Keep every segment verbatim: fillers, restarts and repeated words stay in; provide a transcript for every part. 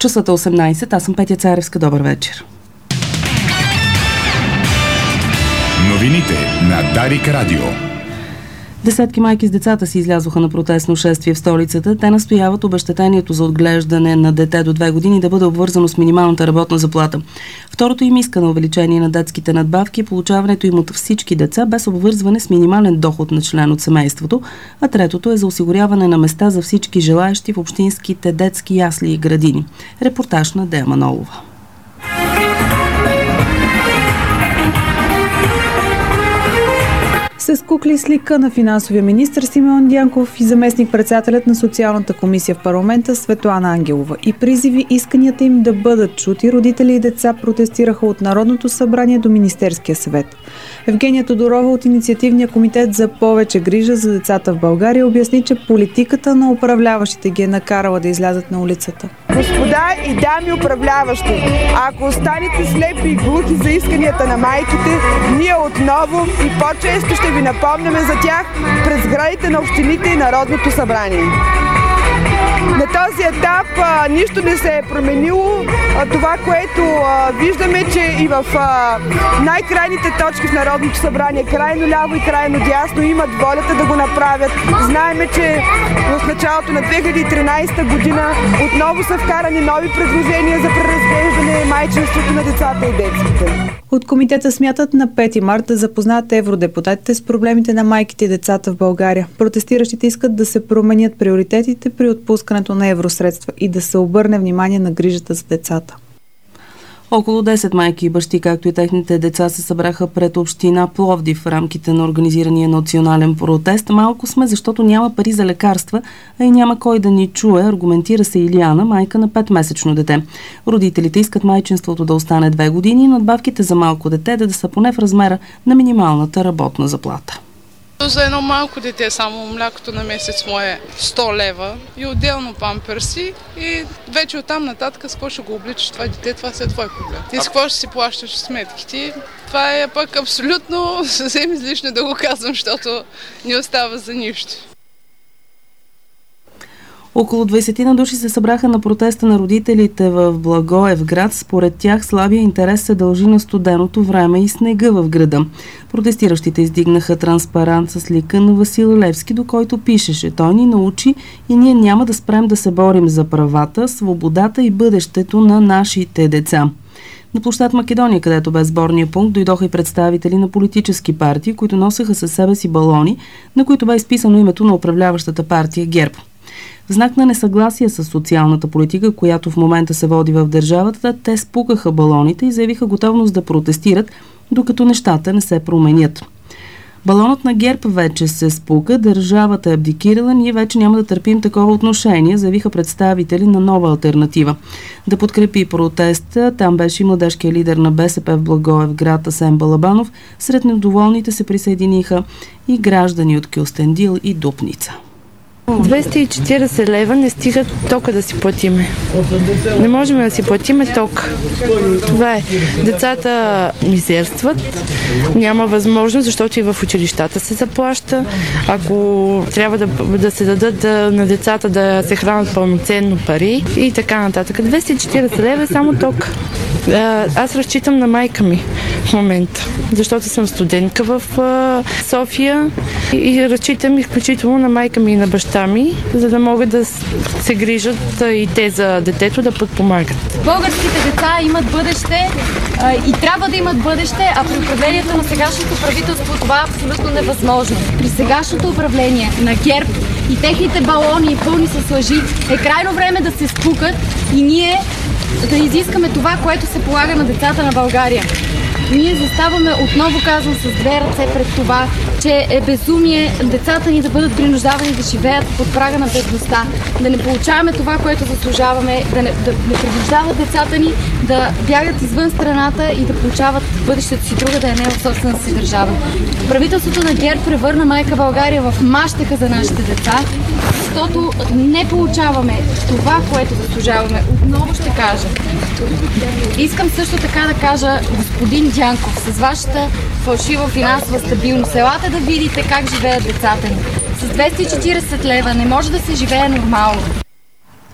Часът е осемнайсет, аз съм Петя Царевска. Добър вечер. Новините на Дарик Радио. Десетки майки с децата си излязоха на протестно шествие в столицата. Те настояват обезщетението за отглеждане на дете до две години да бъде обвързано с минималната работна заплата. Второто им иска на увеличение на детските надбавки е получаването им от всички деца без обвързване с минимален доход на член от семейството, а третото е за осигуряване на места за всички желаещи в общинските детски ясли и градини. Репортаж на Дея Манолова. С кукли с лика на финансовия министър Симеон Дянков и заместник-председателят на социалната комисия в парламента Светлана Ангелова и призиви исканията им да бъдат чути, родители и деца протестираха от Народното събрание до Министерския съвет. Евгения Тодорова от Инициативния комитет за повече грижа за децата в България обясни, че политиката на управляващите ги е накарала да излязат на улицата. Господа и дами управляващи, ако останете слепи и глухи за исканията на майките, ние отново и по-често ще ви напомняме за тях през сградите на общините и Народното събрание. На този етап а, нищо не се е променило. А, това, което а, виждаме, че и в а, най-крайните точки в Народното събрание, крайно ляво и крайно дясно, имат волята да го направят. Знаеме, че в началото на две хиляди и тринайсета година отново са вкарани нови предложения за преразглеждане майчинството на децата и детските. От комитета смятат на пети март да запознаят евродепутатите с проблемите на майките и децата в България. Протестиращите искат да се променят приоритетите при отпускането на евросредства и да се обърне внимание на грижата за децата. Около десет майки и бащи, както и техните деца, се събраха пред община Пловдив в рамките на организирания национален протест. Малко сме, защото няма пари за лекарства, а и няма кой да ни чуе, аргументира се Илияна, майка на петмесечно дете. Родителите искат майчинството да остане две години и надбавките за малко дете да са поне в размера на минималната работна заплата. За едно малко дете само млякото на месец му е сто лева и отделно памперси и вече оттам нататък с какво ще го обличаш това дете, това се е твой проблем. Ти с какво ще си плащаш сметките, това е пък абсолютно съвсем излишно да го казвам, защото не остава за нищо. Около двайсет души се събраха на протеста на родителите в Благоевград. Според тях слабия интерес се дължи на студеното време и снега в града. Протестиращите издигнаха транспарант с лика на Васил Левски, до който пишеше: "Той ни научи и ние няма да спрем да се борим за правата, свободата и бъдещето на нашите деца." На площад Македония, където бе сборния пункт, дойдоха и представители на политически партии, които носеха със себе си балони, на които бе изписано името на управляващата партия ГЕРБ. В знак на несъгласие с социалната политика, която в момента се води в държавата, те спукаха балоните и заявиха готовност да протестират, докато нещата не се променят. Балонът на ГЕРБ вече се спука, държавата е абдикирала, ние вече няма да търпим такова отношение, заявиха представители на Нова алтернатива. Да подкрепи протеста, там беше и младежкият лидер на БСП в Благоевград Асен Балабанов. Сред недоволните се присъединиха и граждани от Кюстендил и Дупница. двеста и четирийсет лева не стигат тока да си платиме. Не можем да си платиме ток. Това е. Децата мизерстват, няма възможност, защото и в училищата се заплаща. Ако трябва да, да се дадат да, на децата да се хранят пълноценно пари и така нататък. двеста и четирийсет лева е само ток. Аз разчитам на майка ми в момента, защото съм студентка в София и разчитам изключително на майка ми и на баща ми, за да могат да се грижат и те за детето, да подпомагат. Българските деца имат бъдеще и трябва да имат бъдеще, а при управлението на сегашното правителство това е абсолютно невъзможно. При сегашното управление на ГЕРБ и техните балони, пълни с лъжи, е крайно време да се спукат и ние да изискаме това, което се полага на децата на България. Ние заставаме, отново казвам, с две ръце пред това, че е безумие децата ни да бъдат принуждавани да живеят под прага на бедността, да не получаваме това, което заслужаваме, да не, да не принуждават децата ни да бягат извън страната и да получават бъдещето си друга, да е не в собствената си държава. Правителството на ГЕРБ превърна майка България в мащеха за нашите деца, защото не получаваме това, което заслужаваме. Отново ще кажа. Искам също така да кажа, господин Дянков, с вашата фалшива финансова стабилност, елате да видите как живеят децата ни. С двеста и четирийсет лева не може да се живее нормално.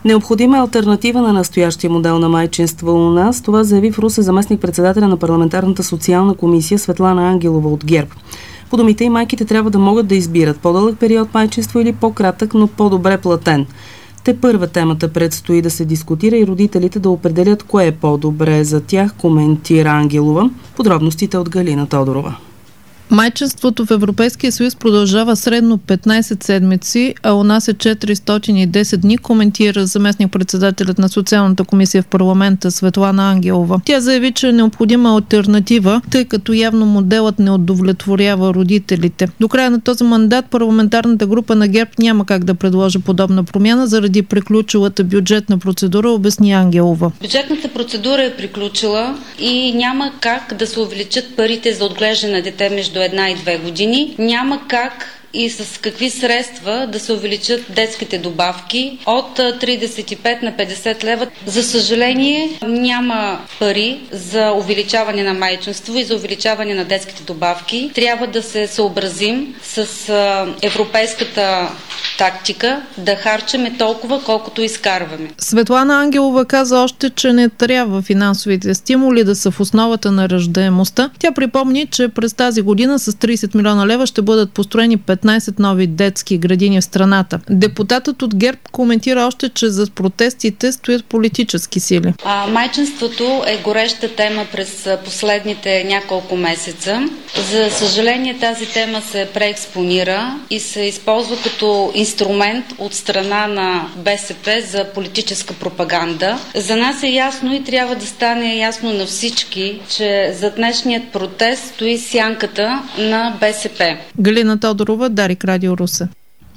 Необходима е алтернатива на настоящия модел на майчинство у нас. Това заяви в Русе заместник-председателя на парламентарната социална комисия Светлана Ангелова от ГЕРБ. По думите и майките трябва да могат да избират по-дълъг период майчинство или по-кратък, но по-добре платен. Те първа темата предстои да се дискутира и родителите да определят кое е по-добре за тях, коментира Ангелова. Подробностите от Галина Тодорова. Майчинството в Европейския съюз продължава средно петнайсет седмици, а у нас е четиристотин и десет дни, коментира заместник-председателят на социалната комисия в парламента Светлана Ангелова. Тя заяви, че е необходима алтернатива, тъй като явно моделът не удовлетворява родителите. До края на този мандат парламентарната група на ГЕРБ няма как да предложи подобна промяна заради приключилата бюджетна процедура, обясни Ангелова. Бюджетната процедура е приключила и няма как да се увеличат парите за отглеждане на дете между една и две години. Няма как и с какви средства да се увеличат детските добавки от трийсет и пет на петдесет лева. За съжаление, няма пари за увеличаване на майчинство и за увеличаване на детските добавки. Трябва да се съобразим с европейската тактика да харчаме толкова, колкото изкарваме. Светлана Ангелова каза още, че не трябва финансовите стимули да са в основата на раждаемостта. Тя припомни, че през тази година с трийсет милиона лева ще бъдат построени петнайсет нови детски градини в страната. Депутатът от ГЕРБ коментира още, че за протестите стоят политически сили. А, майчинството е гореща тема през последните няколко месеца. За съжаление, тази тема се преекспонира и се използва като инструмент от страна на БСП за политическа пропаганда. За нас е ясно и трябва да стане ясно на всички, че за днешният протест стои сянката на БСП. Галина Тодорова, Дарик Радио Русе.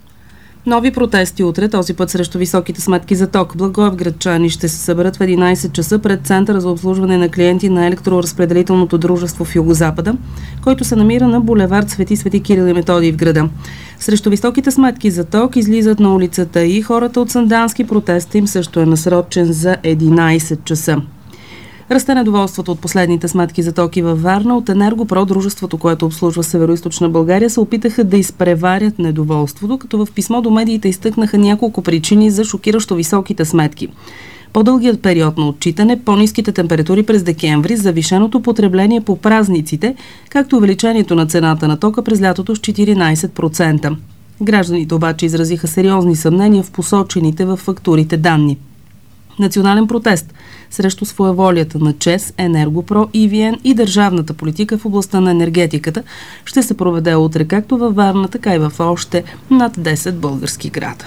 Нови протести утре, този път срещу високите сметки за ток. Благоевградчани ще се съберат в единайсет часа пред Центъра за обслужване на клиенти на електроразпределителното дружество в Югозапада, който се намира на булевард Свети Свети Кирил и Методий в града. Срещу високите сметки за ток излизат на улицата и хората от Сандански. Протеста им също е насрочен за единайсет часа. Расте недоволството от последните сметки за токи във Варна. От Енергопро, дружеството, което обслужва Североизточна България, се опитаха да изпреварят недоволството, като в писмо до медиите изтъкнаха няколко причини за шокиращо високите сметки. По-дългият период на отчитане, по-ниските температури през декември, завишеното потребление по празниците, както увеличението на цената на тока през лятото с четиринайсет процента. Гражданите обаче изразиха сериозни съмнения в посочените във фактурите данни. Национален протест срещу своеволията на ЧЕЗ, Енергопро, и ви ен и държавната политика в областта на енергетиката ще се проведе утре както във Варна, така и в още над десет български града.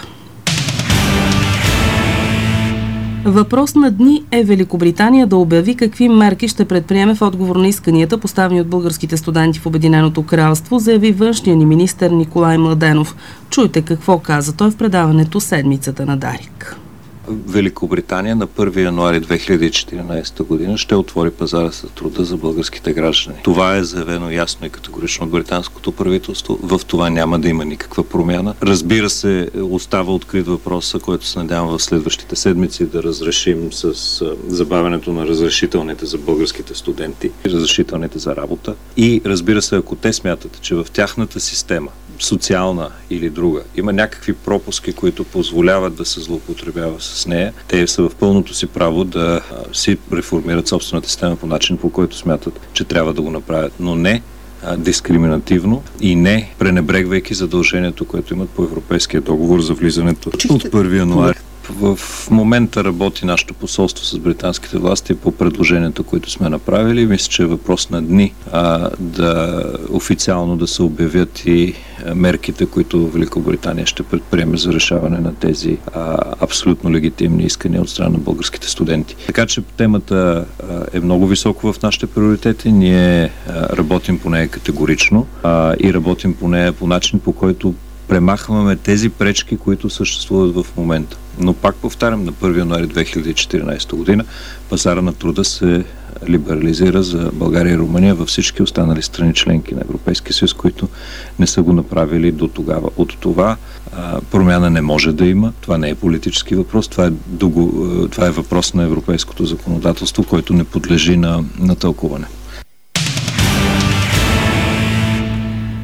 Въпрос на дни е Великобритания да обяви какви мерки ще предприеме в отговор на исканията, поставени от българските студенти в Обединеното кралство, заяви външния ни министър Николай Младенов. Чуйте какво каза той в предаването Седмицата на Дарик. Великобритания на първи януари две хиляди и четиринайсета година ще отвори пазара за труда за българските граждани. Това е заявено ясно и категорично от британското правителство. В това няма да има никаква промяна. Разбира се, остава открит въпроса, който се надявам в следващите седмици да разрешим с забавянето на разрешителните за българските студенти, разрешителните за работа. И разбира се, ако те смятат, че в тяхната система, социална или друга, има някакви пропуски, които позволяват да се злоупотребява с нея, те са в пълното си право да а, си реформират собствената система по начин, по който смятат, че трябва да го направят, но не а, дискриминативно и не пренебрегвайки задължението, което имат по Европейския договор за влизането от първи януари. В момента работи нашето посолство с британските власти по предложенията, които сме направили. Мисля, че е въпрос на дни а, да официално да се обявят и мерките, които Великобритания ще предприеме за решаване на тези а, абсолютно легитимни искания от страна на българските студенти. Така че темата а, е много високо в нашите приоритети. Ние а, работим по нея категорично а, и работим по нея по начин, по който премахваме тези пречки, които съществуват в момента. Но пак повтарям, на първи януари две хиляди и четиринайсета година пазара на труда се либерализира за България и Румъния във всички останали страни членки на Европейския съюз, които не са го направили до тогава. От това а, промяна не може да има. Това не е политически въпрос. Това е, дуго, това е въпрос на европейското законодателство, който не подлежи на, на тълкуване.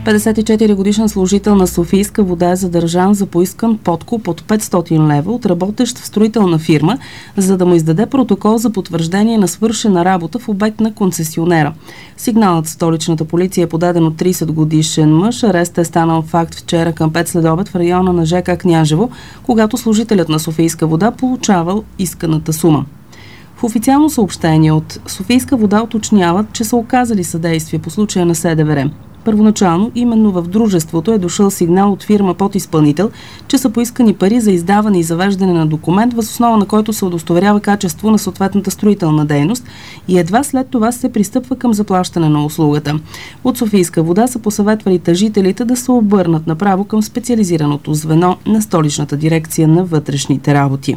петдесет и четири годишен служител на Софийска вода е задържан за поискан подкуп от петстотин лева от работещ в строителна фирма, за да му издаде протокол за потвърждение на свършена работа в обект на концесионера. Сигналът в столичната полиция е подаден от тридесет годишен мъж. Арестът е станал факт вчера към пет следобед в района на ЖК Княжево, когато служителят на Софийска вода получавал исканата сума. В официално съобщение от Софийска вода уточняват, че са оказали съдействие по случая на СДВР. Първоначално именно в дружеството е дошъл сигнал от фирма подизпълнител, че са поискани пари за издаване и завеждане на документ, въз основа на който се удостоверява качество на съответната строителна дейност и едва след това се пристъпва към заплащане на услугата. От Софийска вода са посъветвали тъжителите да се обърнат направо към специализираното звено на столичната дирекция на вътрешните работи.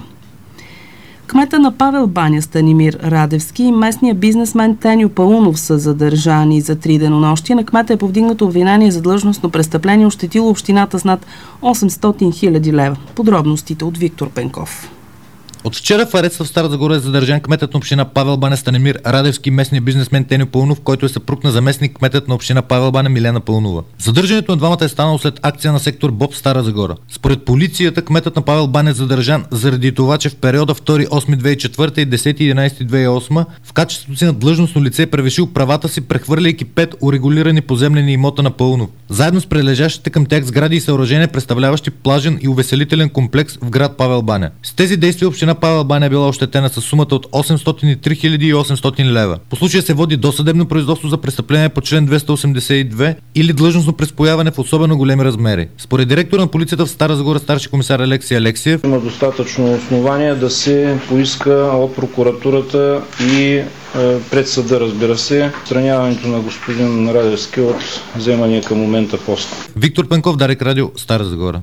Кмета на Павел баня Станимир Радевски и местния бизнесмен Теню Паунов са задържани за три денонощия. На кмета е повдигнато обвинение за длъжностно престъпление, ощетило общината с над осемстотин хиляди лева. Подробностите от Виктор Пенков. От вчера в ареста в Стара Загора е задържан кметът на община Павел баня Станимир Радевски, местният бизнесмен Теню Паунов, който е съпруг на заместник кметът на община Павел баня Милена Паунова. Задържането на двамата е станало след акция на сектор БОП в Стара Загора. Според полицията, кметът на Павел баня е задържан заради това, че в периода втори осми две хиляди и четвърта и десети единадесети две хиляди и осма в качеството си на длъжностно лице е превишил правата си, прехвърляйки пет урегулирани поземлени имота на Паунов, заедно с прилежащите към тях сгради и съоръжения, представляващи плажен и увеселителен комплекс в град Павел баня. С тези действия община Павел баня е била ощетена с сумата от осемстотин и три хиляди и осемстотин лева. По случая се води досъдебно производство за престъпление по член двеста осемдесет и две или длъжностно преспояване в особено големи размери. Според директора на полицията в Стара Загора старши комисар Алексей Алексиев, има достатъчно основание да се поиска от прокуратурата и е, пред съда, разбира се, отстраняването на господин Радевски от вземания към момента пост. Виктор Пенков, Дарик радио, Стара Загора.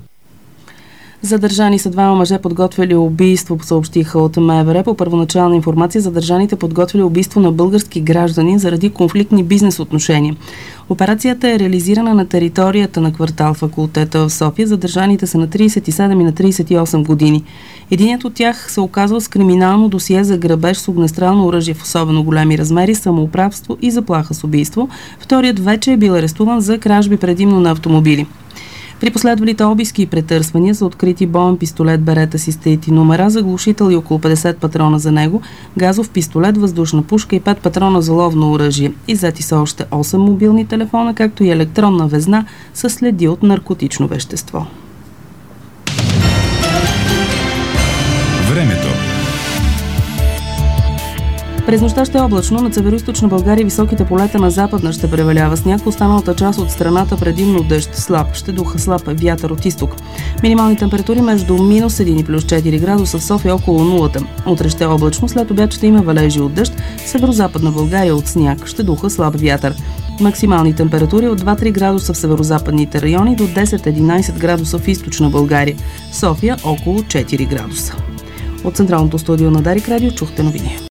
Задържани са двама мъже, подготвили убийство, съобщиха от МВР. По първоначална информация, задържаните подготвили убийство на български граждани заради конфликтни бизнес отношения. Операцията е реализирана на територията на квартал Факултета в София. Задържаните са на тридесет и седем и на тридесет и осем години. Единият от тях се оказва с криминално досие за грабеж с огнестрелно оръжие в особено големи размери, самоуправство и заплаха с убийство. Вторият вече е бил арестуван за кражби предимно на автомобили. При последвалите обиски и претърсвания са открити боен пистолет Берета с изтети номера, заглушител и около петдесет патрона за него, газов пистолет, въздушна пушка и пет патрона за ловно оръжие. Иззети са още осем мобилни телефона, както и електронна везна със следи от наркотично вещество. Времето. През нощта ще е облачно, над североизточна България високите полета на западна ще превалява сняг, останалата част от страната предимно дъжд, слаб, ще духа слаб вятър от изток. Минимални температури между минус един и плюс четири градуса, в София около нулата. Утре ще е облачно, след обяд ще има валежи от дъжд, северозападна България от сняг, ще духа слаб вятър. Максимални температури от два до три градуса в северозападните райони до десет до единадесет градуса в източна България. София около четири градуса. От централното студио на Дарик радио чухте новини.